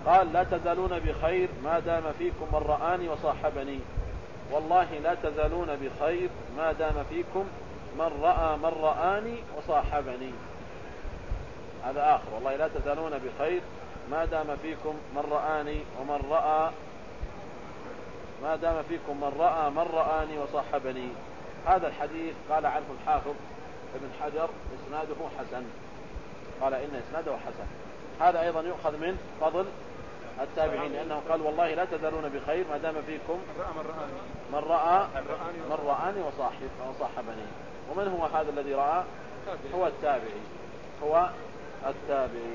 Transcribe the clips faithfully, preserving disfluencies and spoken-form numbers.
قال لا تزالون بخير ما دام فيكم من رآني وصاحبني، والله لا تزالون بخير ما دام فيكم من رأى من رآني وصاحبني. هذا آخر، والله لا تزالون بخير ما دام فيكم من رآني ومن رأى ما دام فيكم من رأى من رآني وصاحبني. هذا الحديث قال عنه الحافظ ابن حجر إسناده حسن، قال إن إسناده حسن. هذا أيضا يؤخذ من فضل التابعين، لأنه قال والله لا تزالون بخير ما دام فيكم من رأى من رآني وصاحب وصاحبني. ومن هو هذا الذي رأى؟ هو التابعي، هو التابعي.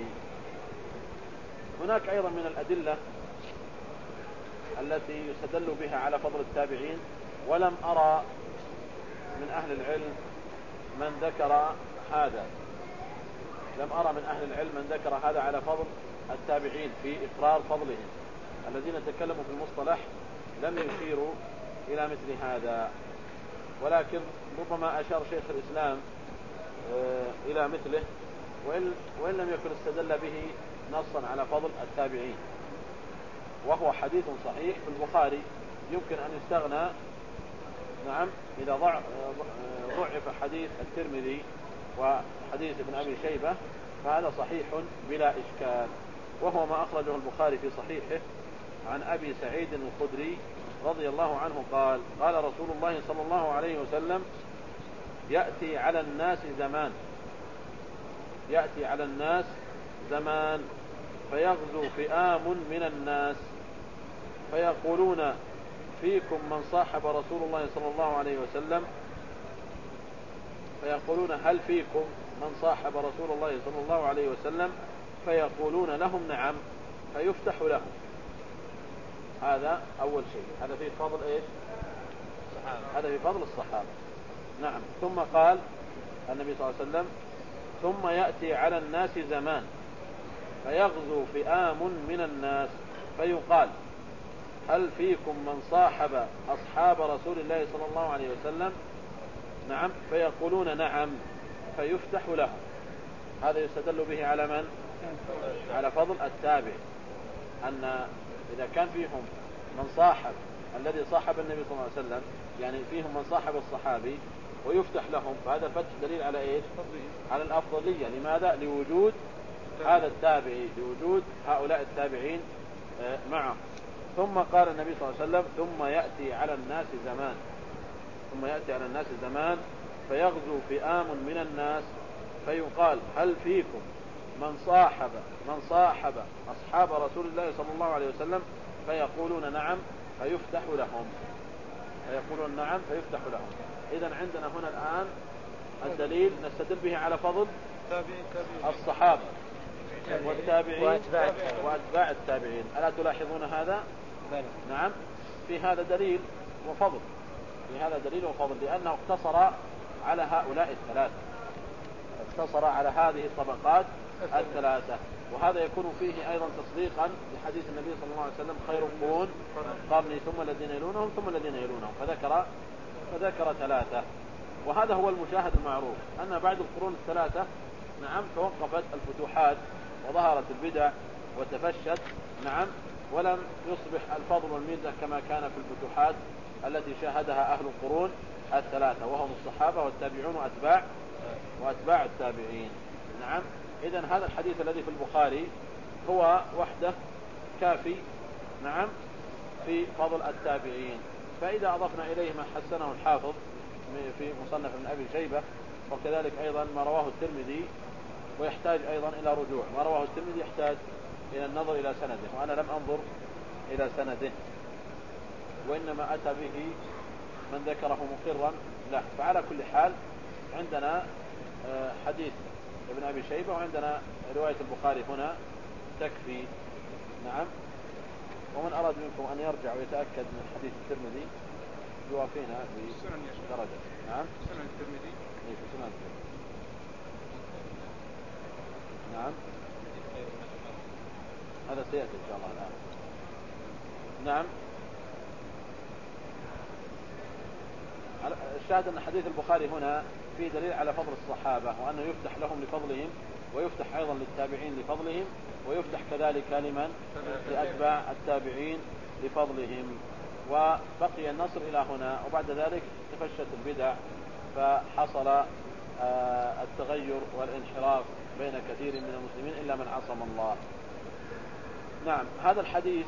هناك أيضا من الأدلة التي يستدل بها على فضل التابعين، ولم أرى من أهل العلم من ذكر هذا، لم أرى من أهل العلم من ذكر هذا على فضل التابعين في إقرار فضلهم. الذين تكلموا في المصطلح لم يشيروا إلى مثل هذا، ولكن ربما أشار شيخ الإسلام إلى مثله، وإن, وإن لم يكن استدل به نصا على فضل التابعين. وهو حديث صحيح في البخاري يمكن أن يستغنى، نعم، إذا ضعف حديث الترمذي وحديث ابن أبي شيبة فهذا صحيح بلا إشكال. وهو ما أخرجه البخاري في صحيحه عن أبي سعيد الخدري رضي الله عنه قال قال رسول الله صلى الله عليه وسلم يأتي على الناس زمان يأتي على الناس زمان فيغزو فئام من الناس فيقولون فيكم من صاحب رسول الله صلى الله عليه وسلم فيقولون هل فيكم من صاحب رسول الله صلى الله عليه وسلم فيقولون لهم نعم فيفتح لهم. هذا أول شيء، هذا في فضل إيش؟ هذا في فضل الصحابة. نعم. ثم قال النبي صلى الله عليه وسلم ثم يأتي على الناس زمان فيغزو فئام من الناس فيقال هل فيكم من صاحب أصحاب رسول الله صلى الله عليه وسلم؟ نعم فيقولون نعم فيفتح لهم. هذا يستدل به على من؟ على فضل التابع، أن إذا كان فيهم من صاحب الذي صاحب النبي صلى الله عليه وسلم، يعني فيهم من صاحب الصحابي ويفتح لهم، فهذا فتح دليل على إيش؟ على الأفضلية. لماذا؟ لوجود هذا التابعي، لوجود هؤلاء التابعين معه. ثم قال النبي صلى الله عليه وسلم ثم يأتي على الناس زمان ثم يأتي على الناس زمان فيغزو فئام من الناس فيقال هل فيكم من صاحب من صاحب أصحاب رسول الله صلى الله عليه وسلم؟ فيقولون نعم فيفتح لهم فيقولون نعم فيفتح لهم. إذن عندنا هنا الآن الدليل نستدل به على فضل الصحابة والتابعين وأتباع التابعين. ألا تلاحظون هذا؟ نعم، في هذا دليل وفضل، في هذا دليل وفضل، لأنه اقتصر على هؤلاء الثلاثة، اقتصر على هذه الطبقات الثلاثة. وهذا يكون فيه أيضا تصديقا لحديث النبي صلى الله عليه وسلم خير القرون قرني ثم الذين يلونهم ثم الذين يلونهم، فذكر فذكر ثلاثة. وهذا هو المشاهد المعروف، أن بعد القرون الثلاثة نعم توقفت الفتوحات وظهرت البدع وتفشت، نعم، ولم يصبح الفضل والميزة كما كان في الفتوحات التي شاهدها أهل القرون الثلاثة، وهم الصحابة والتابعون وأتباع وأتباع التابعين. نعم. إذن هذا الحديث الذي في البخاري هو وحده كافي، نعم، في فضل التابعين. فإذا أضفنا إليه ما حسنه الحافظ في مصنف ابن أبي شيبة، وكذلك أيضا ما رواه الترمذي، ويحتاج أيضا إلى رجوع، ما رواه الترمذي يحتاج إلى النظر إلى سنده، وأنا لم أنظر إلى سنده، وإنما أتى به من ذكره مقرا له. فعلى كل حال عندنا حديث ابن أبي شيبة وعندنا رواية البخاري هنا تكفي. نعم. ومن أراد منكم أن يرجع ويتأكد من حديث الترمذي يوافينا بدرجة. نعم. سنن الترمذي. إيه في سنن الترمذي. نعم. هذا سيأتي إن شاء الله الآن. نعم. الشاهد أن حديث البخاري هنا فيه دليل على فضل الصحابة، وأنه يفتح لهم لفضلهم ويفتح أيضا للتابعين لفضلهم، ويفتح كذلك لمن لأتباع التابعين لفضلهم. وبقي النصر إلى هنا، وبعد ذلك تفشت البدع فحصل التغير والانحراف بين كثير من المسلمين إلا من عصم الله. نعم، هذا الحديث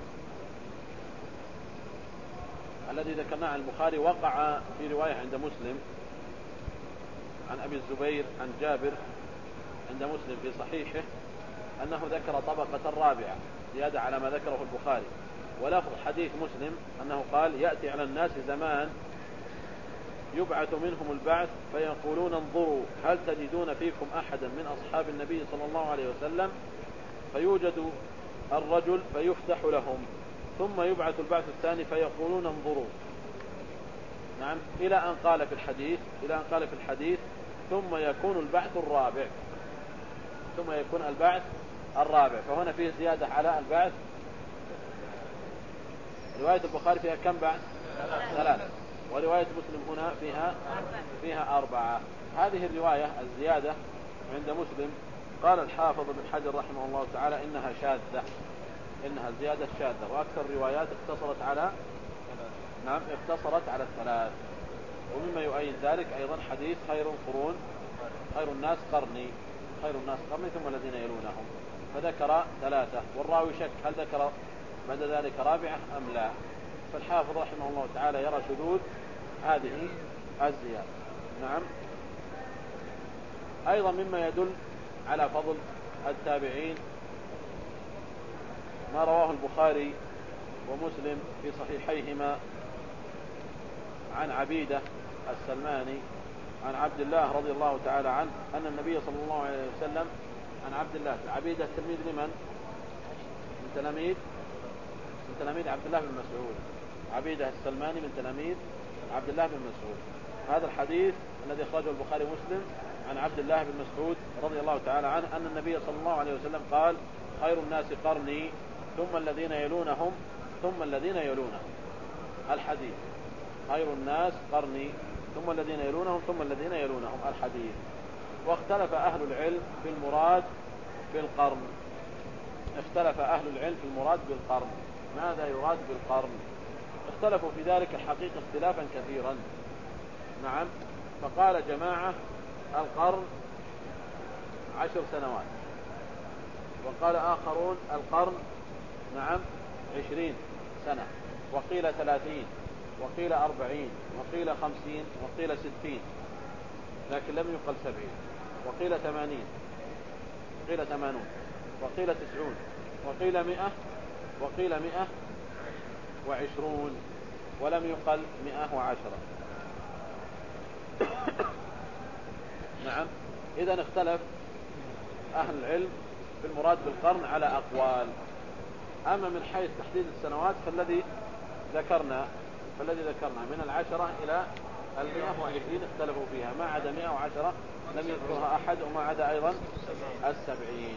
الذي ذكرناه عن البخاري وقع في رواية عند مسلم عن أبي الزبير عن جابر عند مسلم في صحيحه أنه ذكر طبقة رابعة زيادة على ما ذكره البخاري. ولفظ حديث مسلم أنه قال: يأتي على الناس زمان يبعث منهم البعث فيقولون انظروا هل تجدون فيكم أحدا من أصحاب النبي صلى الله عليه وسلم، فيوجد الرجل فيفتح لهم، ثم يبعث البعث الثاني فيقولون انظروا. نعم، إلى أن قال في الحديث إلى أن قال في الحديث ثم يكون البعث الرابع ثم يكون البعث الرابع فهنا فيه زيادة على البعث. رواية البخاري فيها كم بعث؟ ثلاثة. ورواية مسلم هنا فيها فيها أربعة. هذه الرواية الزيادة عند مسلم قال الحافظ بن حجر رحمه الله تعالى إنها شاذة إنها زيادة شاذة، وأكثر الروايات اقتصرت على نعم اقتصرت على الثلاث. ومما يؤيد ذلك أيضا حديث خير القرون خير الناس قرني خير الناس قرني ثم الذين يلونهم، فذكر ثلاثة، والراوي شك هل ذكر بعد ذلك رابعة أم لا. فالحافظ رحمه الله تعالى يرى شذوذ هذه الزيادة. نعم. أيضا مما يدل على فضل التابعين ما رواه البخاري ومسلم في صحيحيهما عن عبيدة السلماني عن عبد الله رضي الله تعالى عنه أن النبي صلى الله عليه وسلم عن عبد الله عبيدة تلميذ لمن؟ من تلاميذ من تلاميذ عبد الله بن مسعود. عبيدة السلماني من تلاميذ عبد الله بن مسعود. هذا الحديث الذي أخرجه البخاري ومسلم عن عبد الله بن مسعود رضي الله تعالى عنه أن النبي صلى الله عليه وسلم قال: خير الناس قرني ثم الذين يلونهم ثم الذين يلونهم. الحديث خير الناس قرني ثم الذين يلونهم ثم الذين يلونهم الحديث. واختلف أهل العلم في المراد بالقرن اختلف أهل العلم في المراد بالقرن ماذا يراد بالقرن؟ اختلفوا في ذلك الحقيقة اختلافا كثيرا. نعم. فقال جماعة: القرن عشر سنوات. وقال آخرون: القرن نعم عشرين سنة. وقيل ثلاثين وقيل أربعين وقيل خمسين وقيل ستين، لكن لم يقل سبعين. وقيل ثمانين وقيل ثمانون وقيل تسعون وقيل مئة وقيل مئة وعشرون ولم يقل مئة وعشرة. نعم. إذن اختلف أهل العلم في المراد بالقرن على أقوال. أما من حيث تحديد السنوات فالذي ذكرنا فالذي ذكرنا من العشرة إلى المئة وعشرين اختلفوا فيها، ما عدا مئة وعشرة لم يذكرها أحد، وما عدا أيضا السبعين.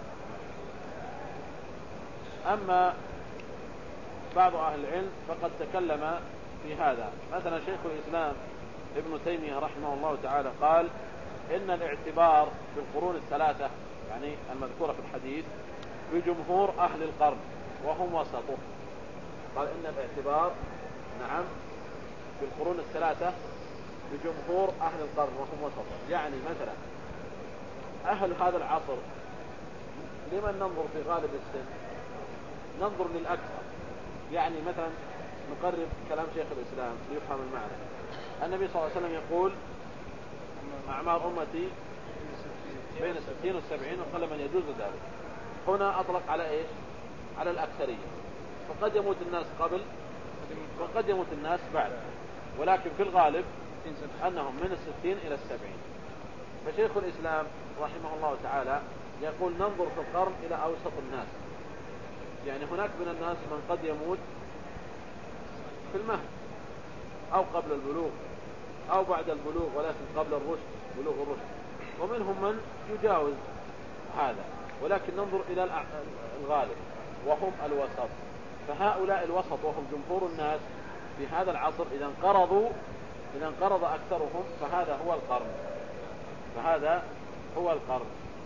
أما بعض أهل العلم فقد تكلم في هذا. مثلا شيخ الإسلام ابن تيمية رحمه الله تعالى قال: إن الاعتبار في القرون الثلاثة يعني المذكورة في الحديث بجمهور أهل القرن وهم وسطه. قال إن الاعتبار نعم في القرون الثلاثة بجمهور أهل القرن وهم وسطه. يعني مثلا أهل هذا العصر لمن ننظر في غالب السن؟ ننظر للأكثر. يعني مثلا نقرب كلام شيخ الإسلام ليفهم المعنى. النبي صلى الله عليه وسلم يقول: أعمار أمتي بين الستين والسبعين وقل من يجوز ذلك. هنا أطلق على إيش؟ على الأكثرية. فقد يموت الناس قبل وقد يموت الناس بعد، ولكن في الغالب أنهم من الستين إلى السبعين. فشيخ الإسلام رحمه الله تعالى يقول: ننظر في القرن إلى أوسط الناس. يعني هناك من الناس من قد يموت في المهد أو قبل البلوغ أو بعد البلوغ ولكن قبل الرشد بلوغ الرشد، ومنهم من يجاوز هذا، ولكن ننظر إلى الغالب وهم الوسط. فهؤلاء الوسط وهم جمهور الناس في هذا العصر إذا انقرضوا إذا انقرض أكثرهم فهذا هو القرن فهذا هو القرن.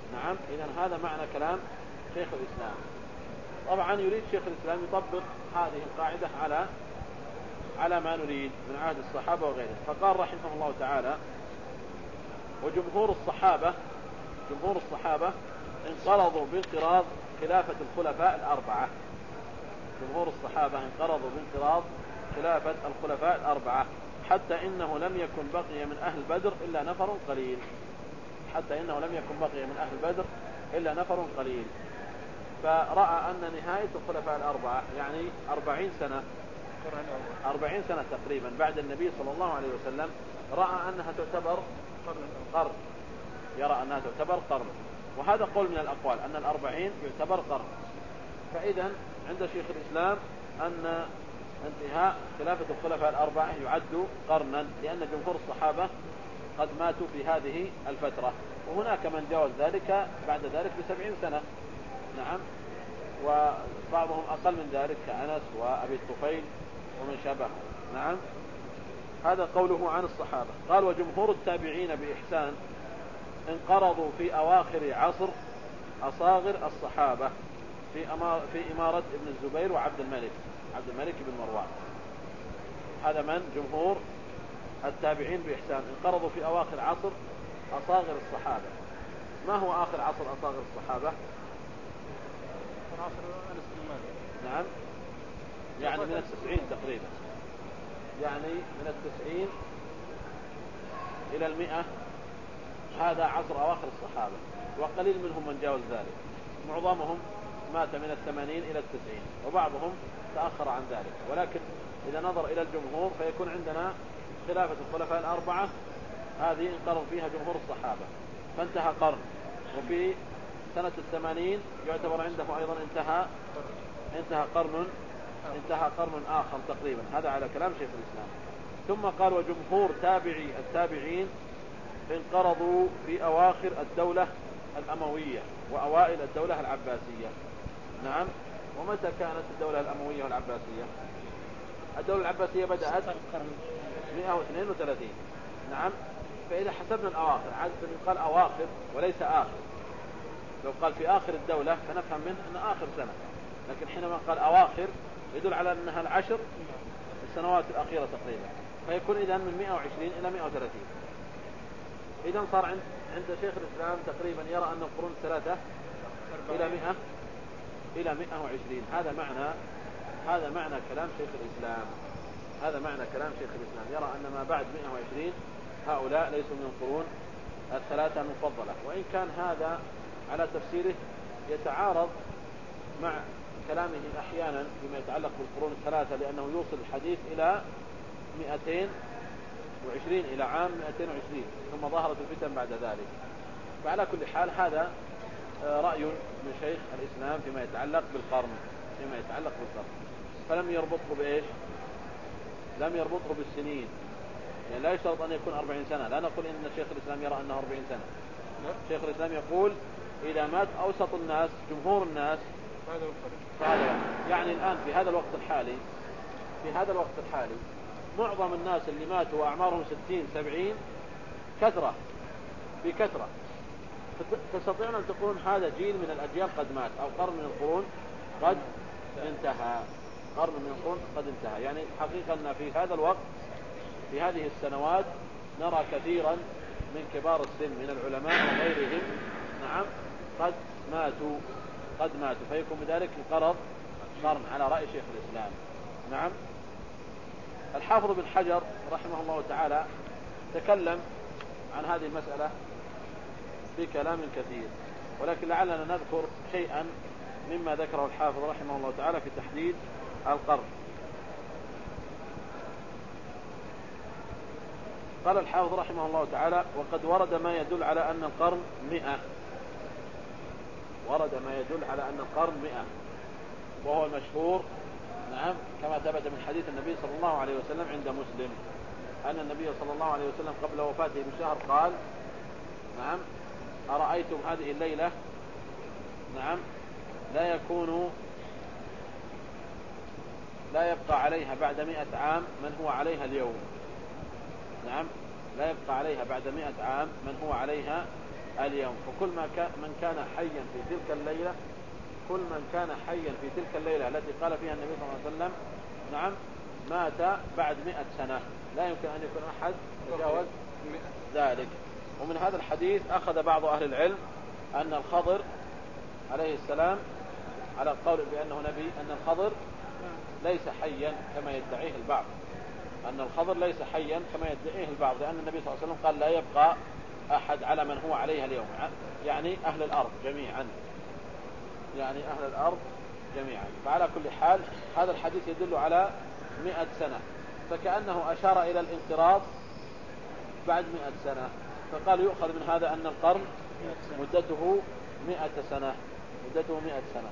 نعم. إذن هذا معنى كلام شيخ الإسلام. طبعا يريد شيخ الإسلام يطبق هذه القاعدة على على ما نريد من عهد الصحابة وغيرهم. فقال رحمه الله تعالى: وجمهور الصحابة جمهور الصحابة انقرضوا بانقراض خلافة الخلفاء الأربعة. جمهور الصحابة انقرضوا بانقراض خلافة الخلفاء الأربعة حتى إنه لم يكن بقي من أهل بدر إلا نفر قليل حتى إنه لم يكن بقي من أهل بدر إلا نفر قليل. فرأى أن نهاية الخلفاء الأربعة يعني أربعين سنة أربعين سنة تقريبا بعد النبي صلى الله عليه وسلم، رأى أنها تعتبر قرن يرى أنها تعتبر قرن وهذا قول من الأقوال أن الأربعين يعتبر قرن. فإذا عند شيخ الإسلام أن انتهاء خلافة الخلفاء الأربعة يعد قرنا، لأن جمهور الصحابة قد ماتوا في هذه الفترة، وهناك من جاوز ذلك بعد ذلك بسبعين سنة. نعم. وبعضهم أقل من ذلك كأنس وأبي الطفيل ومن شابه. نعم. هذا قوله عن الصحابة. قال: وجمهور التابعين بإحسان انقرضوا في أواخر عصر أصاغر الصحابة في في إمارة ابن الزبير وعبد الملك عبد الملك بن مروان. هذا من جمهور التابعين بإحسان انقرضوا في أواخر عصر أصاغر الصحابة. ما هو آخر عصر أصاغر الصحابة؟ عصر أنس بن مالك. نعم. يعني من التسعين تقريبا، يعني من التسعين إلى المئة، هذا عصر أواخر الصحابة، وقليل منهم من جاوز ذلك. معظمهم مات من الثمانين إلى التسعين، وبعضهم تأخر عن ذلك. ولكن إذا نظر إلى الجمهور فيكون عندنا خلافة الخلفاء الأربعة هذه انقرض فيها جمهور الصحابة فانتهى قرن، وفي سنة الثمانين يعتبر عنده أيضا انتهى انتهى قرن انتهى قرن آخر تقريبا. هذا على كلام شيخ الإسلام. ثم قال: وجمهور تابعي التابعين انقرضوا في أواخر الدولة الأموية وأوائل الدولة العباسية. نعم. ومتى كانت الدولة الأموية والعباسية؟ الدولة العباسية بدأت مئة واثنين وثلاثين. نعم. فإذا حسبنا الأواخر، عادة يقال أواخر وليس آخر. لو قال في آخر الدولة فنفهم منه أن آخر سنة، لكن حينما قال أواخر يدل على أنها العشر السنوات الأخيرة تقريبا، فيكون إذن من مئة وعشرين إلى مئة وثلاثين. إذن صار عند عند شيخ الإسلام تقريبا يرى أن القرون الثلاثة إلى مئة إلى مئة وعشرين. هذا معنى هذا معنى كلام شيخ الإسلام هذا معنى كلام شيخ الإسلام يرى أن ما بعد مئة وعشرين هؤلاء ليسوا من القرون الثلاثة المفضلة. وإن كان هذا على تفسيره يتعارض مع كلامه أحيانا فيما يتعلق بالقرون الثلاثة، لأنه يوصل الحديث إلى مئتين وعشرين، إلى عام مئتين وعشرين، ثم ظهرت الفتن بعد ذلك. فعلى كل حال هذا رأي من شيخ الإسلام فيما يتعلق بالقرن فيما يتعلق بالقرن فلم يربطه بإيش؟ لم يربطه بالسنين. يعني لا يشترط أن يكون أربعين سنة. لا نقول إن شيخ الإسلام يرى أنه أربعين سنة. شيخ الإسلام يقول إذا مات أوسط الناس جمهور الناس فهذا يعني الآن في هذا الوقت الحالي في هذا الوقت الحالي معظم الناس اللي ماتوا وأعمارهم ستين سبعين كثرة بكثرة، تستطيعون أن تقولون هذا جيل من الأجيال قد مات، أو قرن من القرون قد انتهى قرن من القرون قد انتهى. يعني حقيقة أن في هذا الوقت في هذه السنوات نرى كثيرا من كبار السن من العلماء وغيرهم نعم قد ماتوا قد ماتوا فيكون بذلك انقرض قرن على رأي شيخ الإسلام. نعم. الحافظ بن حجر رحمه الله تعالى تكلم عن هذه المسألة في كلام كثير، ولكن لعلنا نذكر شيئا مما ذكره الحافظ رحمه الله تعالى في تحديد القرن. قال الحافظ رحمه الله تعالى: وقد ورد ما يدل على أن القرن مئة ورد ما يدل على أن القرن مئة وهو المشهور نعم كما ثبت من حديث النبي صلى الله عليه وسلم عند مسلم أن النبي صلى الله عليه وسلم قبل وفاته بشهر قال نعم أرأيتم هذه الليلة نعم لا يكون لا يبقى عليها بعد مئة عام من هو عليها اليوم. نعم لا يبقى عليها بعد مئة عام من هو عليها اليوم. فكل ما كان من كان حيا في تلك الليلة كل من كان حيا في تلك الليلة التي قال فيها النبي صلى الله عليه وسلم نعم مات بعد مئة سنة، لا يمكن أن يكون أحد يتجاوز ذلك. ومن هذا الحديث أخذ بعض أهل العلم أن الخضر عليه السلام على القول بأنه نبي أن الخضر ليس حيا كما يدعيه البعض، أن الخضر ليس حيا كما يدعيه البعض، لأن النبي صلى الله عليه وسلم قال لا يبقى أحد على من هو عليها اليوم، يعني أهل الأرض جميعا، يعني أهل الأرض جميعا. فعلى كل حال هذا الحديث يدل على مئة سنة، فكأنه أشار إلى الانقراض بعد مئة سنة، فقال يؤخذ من هذا أن القرن مدته مئة سنة، مدته مئة سنة.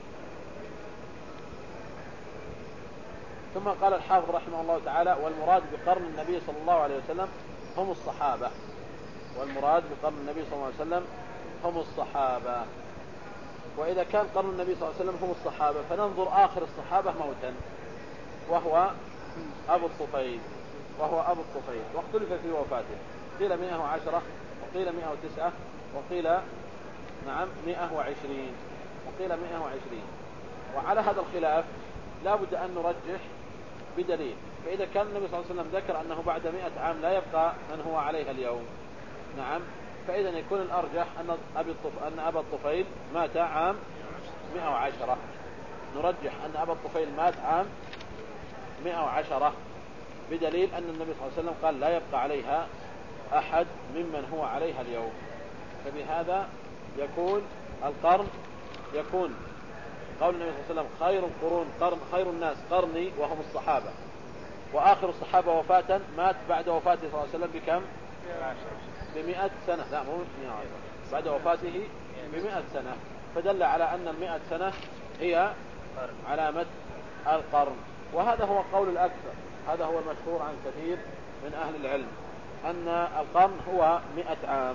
ثم قال الحافظ رحمه الله تعالى والمراد بقرن النبي صلى الله عليه وسلم هم الصحابة، والمراد بقرن النبي صلى الله عليه وسلم هم الصحابة. وإذا كان قرن النبي صلى الله عليه وسلم هم الصحابة فننظر آخر الصحابة موتا وهو أبو الطفيل، وهو أبو الطفيل، واختلف في وفاته، قيل مئة وعشرة وقيل مئة وتسعة وقيل نعم مئة وعشرين وقيل مئة وعشرين. وعلى هذا الخلاف لا بد أن نرجح بدليل. فإذا كان النبي صلى الله عليه وسلم ذكر أنه بعد مئة عام لا يبقى من هو عليها اليوم نعم، فإذا يكون الأرجح أن أبي الطف... أن أبا الطفيل مات عام مئة وعشرة، نرجح أن أبا الطفيل مات عام مئة وعشرة بدليل أن النبي صلى الله عليه وسلم قال لا يبقى عليها أحد ممن هو عليها اليوم. فبهذا يكون القرن يكون قول النبي صلى الله عليه وسلم خير القرون قرن خير الناس قرني وهم الصحابة، وآخر الصحابة وفاة مات بعد وفاته صلى الله عليه وسلم بكم؟ بمئة سنة، لا مو مئة بعد وفاته بمئة سنة، فدل على أن المئة سنة هي علامة القرن. وهذا هو قول الأكثر، هذا هو المشهور عن كثير من أهل العلم أن القرن هو مئة عام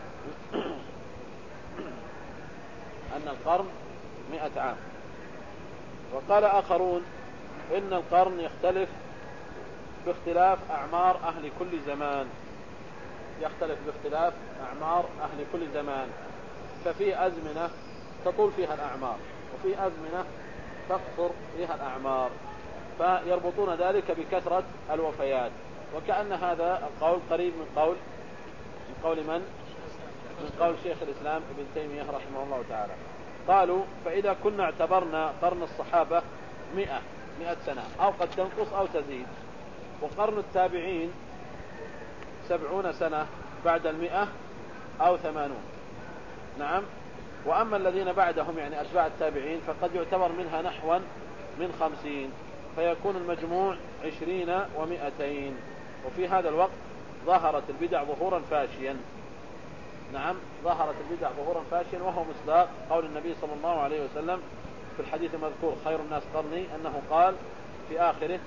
أن القرن مئة عام. وقال آخرون إن القرن يختلف باختلاف أعمار أهل كل زمان، يختلف باختلاف أعمار أهل كل زمان، ففي أزمنة تطول فيها الأعمار وفي أزمنة تقصر فيها الأعمار، فيربطون ذلك بكثرة الوفيات. وكأن هذا القول قريب من قول من قول من؟ من قول شيخ الإسلام ابن تيمية رحمه الله تعالى. قالوا فإذا كنا اعتبرنا قرن الصحابة مئة مئة سنة أو قد تنقص أو تزيد، وقرن التابعين سبعون سنة بعد المئة أو ثمانون نعم، وأما الذين بعدهم يعني أتباع التابعين فقد يعتبر منها نحوا من خمسين، فيكون المجموع عشرين ومئتين. وفي هذا الوقت ظهرت البدع ظهورا فاشيا، نعم ظهرت البدع ظهورا فاشيا، وهو مصداق قول النبي صلى الله عليه وسلم في الحديث المذكور خير الناس قرني أنه قال في آخره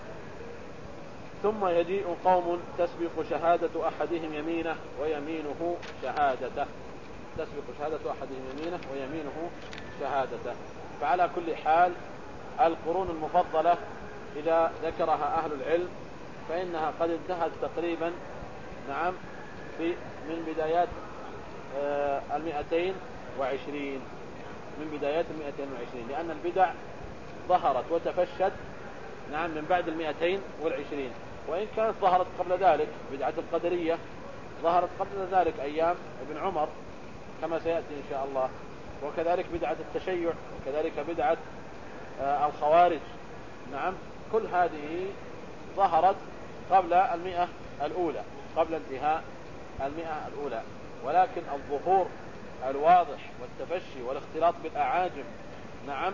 ثم يجيء قوم تسبق شهادة أحدهم يمينه ويمينه شهادته، تسبق شهادة أحدهم يمينه ويمينه شهادته. فعلى كل حال القرون المفضلة إذا ذكرها أهل العلم فإنها قد انتهت تقريبا نعم في من بدايات آه المئتين وعشرين من بدايات المئتين وعشرين، لأن البدع ظهرت وتفشت نعم من بعد المئتين والعشرين، وإن كانت ظهرت قبل ذلك بدعة القدرية ظهرت قبل ذلك أيام ابن عمر كما سيأتي إن شاء الله، وكذلك بدعة التشيع، وكذلك بدعة آه الخوارج نعم، كل هذه ظهرت قبل المئة الأولى قبل انتهاء المئة الأولى. ولكن الظهور الواضح والتفشي والاختلاط بالأعاجم نعم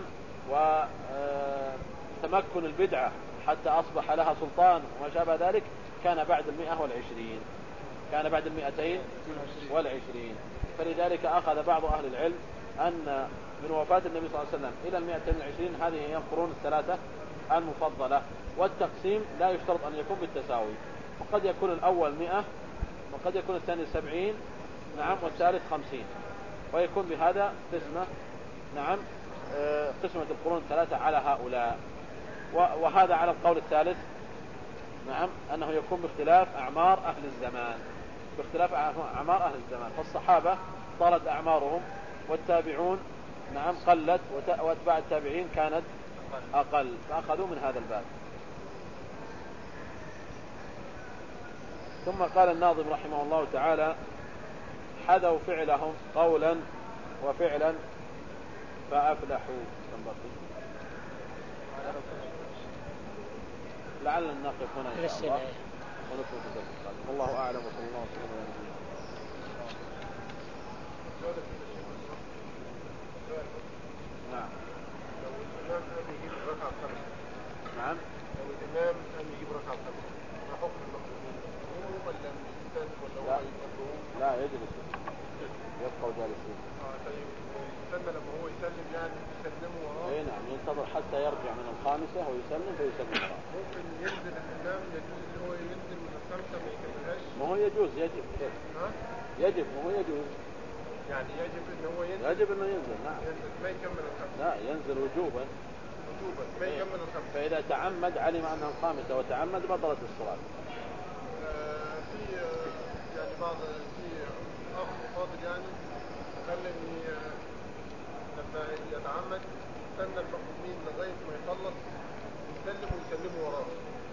وتمكن البدعة حتى أصبح لها سلطان وما شابه ذلك كان بعد المئة والعشرين، كان بعد المئتين والعشرين. فلذلك أخذ بعض أهل العلم أن من وفاة النبي صلى الله عليه وسلم إلى المئتين والعشرين هذه هي القرون الثلاثة المفضلة. والتقسيم لا يشترط أن يكون بالتساوي، وقد يكون الأول مئة وقد يكون الثاني سبعين نعم والثالث خمسين، ويكون بهذا قسمة نعم قسمة القرون الثلاثة على هؤلاء. وهذا على القول الثالث نعم أنه يكون باختلاف أعمار أهل الزمان، باختلاف أعمار أهل الزمان. فالصحابة طالت أعمارهم، والتابعون نعم قلت، وأتباع التابعين كانت أقل، فأخذوا من هذا الباب. ثم قال الناظم رحمه الله تعالى: حذوا فعلهم قولا وفعلا فأفلحوا. لعلنا نقف هنا إن شاء الله ونترك الدرس القادم. والله أعلم، وصلى الله وسلم على نبينا. نعم. لو الإمام أم يجيب ركعة خمسة. نعم. لو الإمام أم يجيب ركعة خمسة، ما حكم المأمومين؟ يقوموا ولا يستنوا ولا هو يقدرون؟ لا يجلس، يبقوا جالسين. اه طيب، يستنى لما هو يسلم يعني يسلموا وراه؟ اي نعم، ينتظر حتى يرجع من الخامسة ويسلم فيسلم وراه. ممكن ينزل الإمام، يجوز إن هو ينزل من الخمسة ما يكملهاش؟ ما هو يجوز، يجب كيف؟ ها؟ يجب، ما هو يجوز. يعني يجب إن هو ينزل؟ يجب إنه ينزل، نعم. ينزل ما يكمل الخمسة؟ لا، ينزل وجوبا. وجوبا ما يكمل الخمسة. فإذا تعمد علم أنها الخامسة وتعمد بطلت الصلاة. آه في آه يعني بعض في أخ فاضل يعني قال إني آه لما يتعمد يستنى المأمومين لغاية ما يخلص يسلم ويسلموا وراه.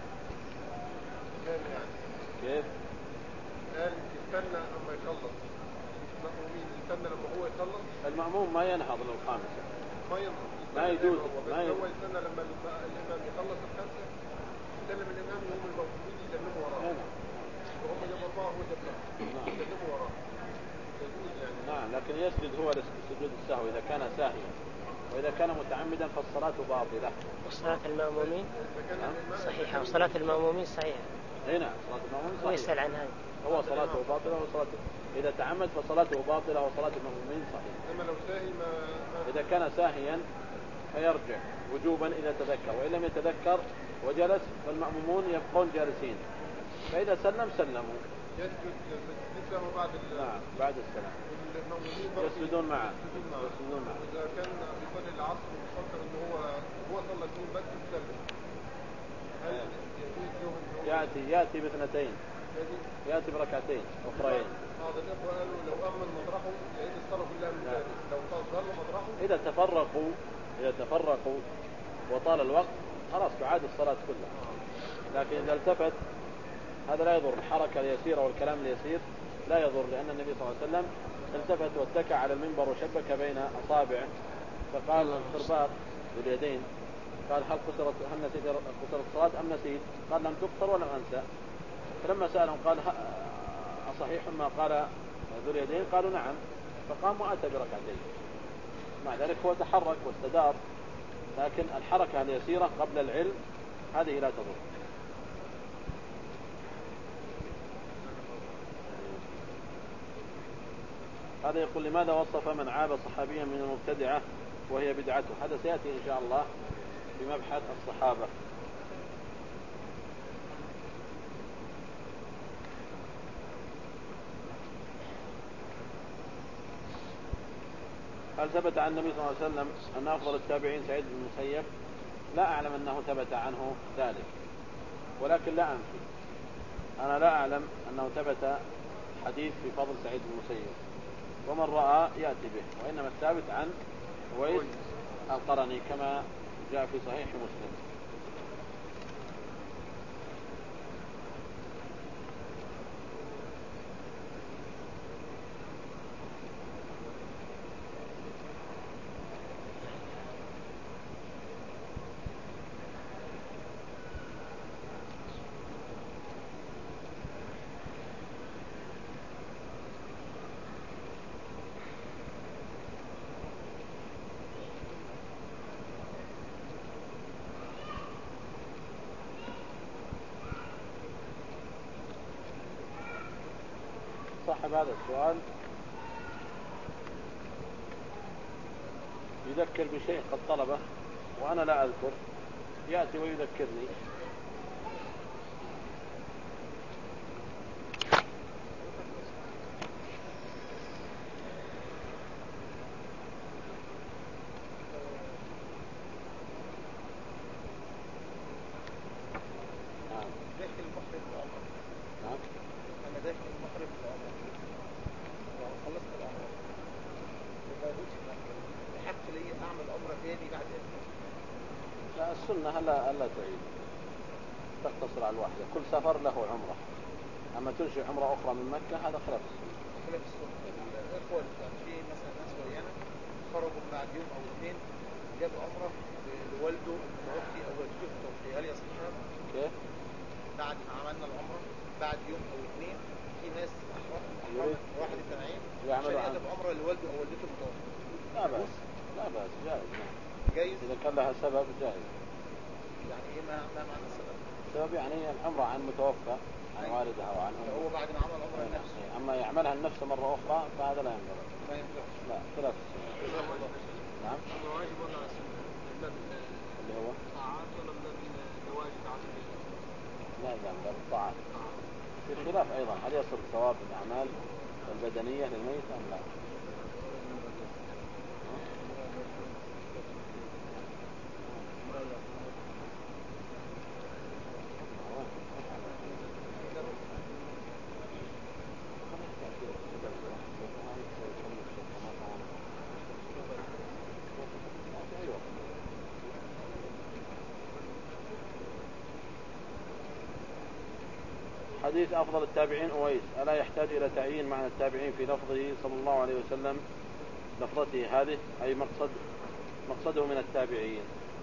يعني يعني كيف؟ قال يستنى أما يخلص المأمومين، يستنى لما هو يخلص. المأموم ما ينهض للخامسة، ما ينهض، ما يجوز، ما يجوز. هو يستنى لما الإمام يخلص الخمسة يسلم الإمام، يقوم المأمومين يسلموا وراه. نعم. وهم جاب أربعة وهو جاب أربعة يسلموا وراه. يجوز يعني. نعم، لكن يسجد هو لسجود السهو إذا كان ساهيا، وإذا كان متعمدا فالصلاة باطلة. وصلاة المأمومين نعم صحيحة، وصلاة المأمومين صحيحة. اي نعم، صلاة المأمومين صحيحة. ويسأل عن هذا. هو صلاته باطلة وصلاته، إذا تعمد فصلاته باطلة وصلاة المأمومين صحيحة. أما لو ساهي ما, ما إذا كان ساهيا فيرجع وجوبا إذا تذكر، وإن لم يتذكر وجلس فالمأمومون يبقون جالسين، فإذا سلم سلموا. يسجد سجدته بعد نعم بعد السلام. يسجدون معه. يسجدون معه. إذا كان بيصلي العصر وفكر إن هو هو صلى اثنين بس يسلم، هل يجوز له إنه يأتي يأتي باثنتين، يأتي بركعتين أخرين. بعض الإخوة قالوا لو أمن مطرحه يعيد الصلاة كلها من ثاني، لو ظل مطرحه. إذا تفرقوا إذا تفرقوا وطال الوقت خلاص تعاد الصلاة كلها. لكن إذا التفت هذا لا يضر، الحركة اليسيرة والكلام اليسير لا يضر، لأن النبي صلى الله عليه وسلم التفت واتكى على المنبر وشبك بين أصابعه فقال الخرباق ذو اليدين، قال هل قصرت هل نسيت قصرت الصلاة أم نسيت؟ قال لم تقصر ولم أنسى. فلما سألهم قال أصحيح ما قال ذو اليدين؟ قالوا نعم. فقام وأتى بركعتين، مع ذلك هو تحرك واستدار، لكن الحركة اليسيرة قبل العلم هذه لا تضر. هذا يقول: لماذا وصف من عاب صحابيا من المبتدعة وهي بدعته؟ هذا سيأتي إن شاء الله في مبحث الصحابة. هل ثبت عن النبي صلى الله عليه وسلم أن أفضل التابعين سعيد بن المسيب؟ لا أعلم أنه ثبت عنه ذلك، ولكن لا أنفي، أنا لا أعلم أنه ثبت حديث في فضل سعيد بن المسيب، ومن رأى يأتي به، وإنما الثابت عن ويس القرني كما جاء في صحيح مسلم. صاحب هذا السؤال يذكر بشيء قد طلبه وأنا لا أذكر، يأتي ويذكرني. السنة هلا هلا تعيد تقتصر على الواحدة، كل سفر له عمرة، أما تنشئ عمرة أخرى من مكة هذا خلاف السنة. خلاف السنة. الإخوة في مثلا ناس معينة خرجوا بعد يوم أو اثنين جابوا عمرة لوالده المتوفي أو والدته المتوفي، هل يصح هذا؟ كيف؟ بعد ما عملنا العمرة بعد يوم أو اثنين في ناس أحرمت واحد التنعيم عشان يجيب عمرة لوالده أو والدته المتوفي. لا بأس، لا بأس، جائز. جائز؟ إذا كان لها سبب جائز. يعني إيه ما ما معنى السبب؟ السبب يعني العمرة عن متوفى عن والدها أو عن أمه. هو بعد ما عمل عمرة لنفسه. أما يعملها لنفسه مرة أخرى فهذا لا ينبغي. ما ينفعش. لا خلاف السنة. نعم. واجب ولا السنة؟ اللي هو؟ طاعات ولا الواجب عشان؟ لا لا لا الطاعات. في خلاف أيضا هل يصل ثواب الأعمال البدنية للميت أم لا؟ حديث أفضل التابعين أويس: ألا يحتاج إلى تعيين معنى التابعين في لفظه صلى الله عليه وسلم لفظته هذه، أي مقصد مقصده من التابعين؟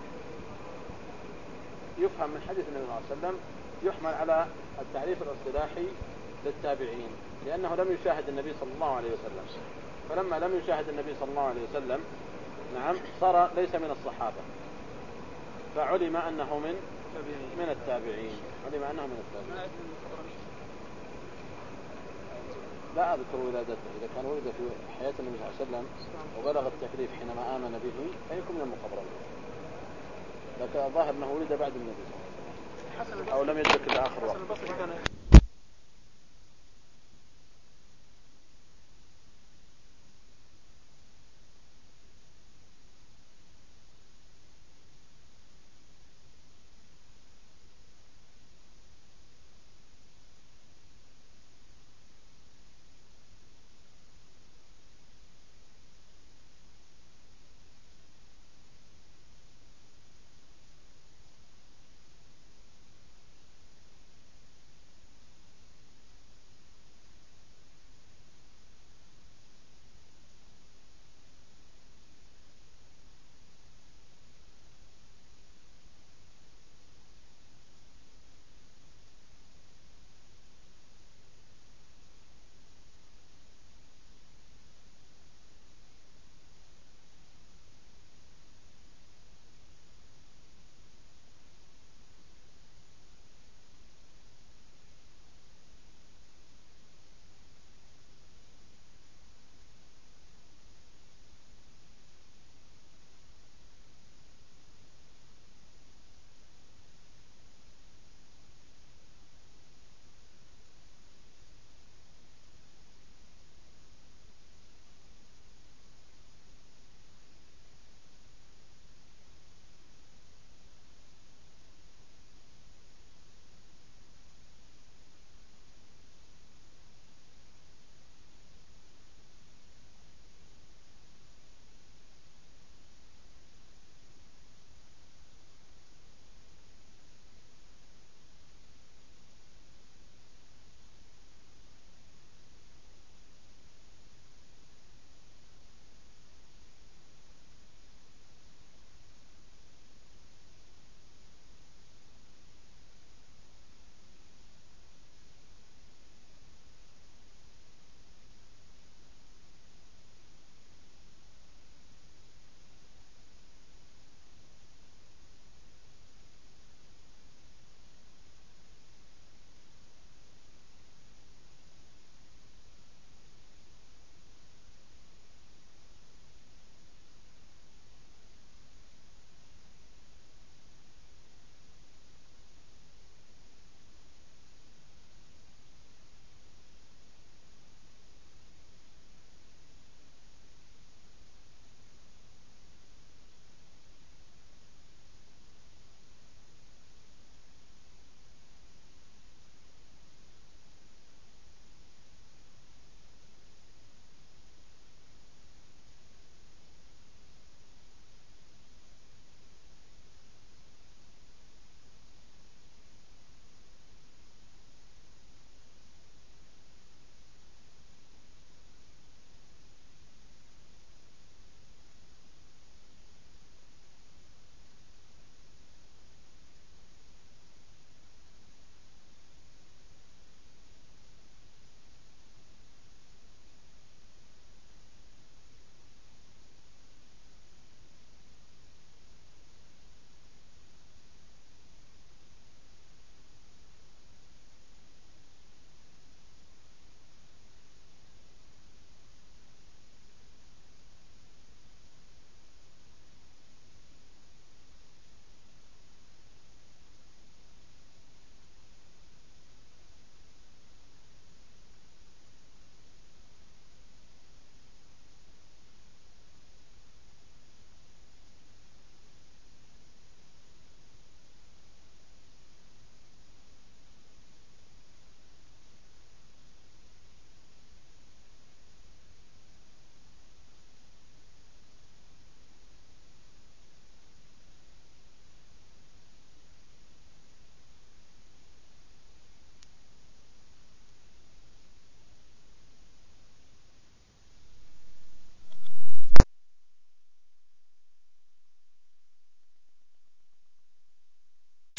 يفهم من حديث النبي صلى الله عليه وسلم يحمل على التعريف الاصطلاحي للتابعين، لأنه لم يشاهد النبي صلى الله عليه وسلم، فلما لم يشاهد النبي صلى الله عليه وسلم نعم صار ليس من الصحابة، فعلم أنه من من التابعين، علم أنه من التابعين. لا أذكر ولادته، إذا كان ولد في حياة النبي صلى الله عليه وسلم وبلغ التكليف حينما آمن به فيكون من المخضرمين، لكن الظاهر أنه ولد بعد النبي صلى الله عليه وسلم أو لم يدرك إلا آخر وقت.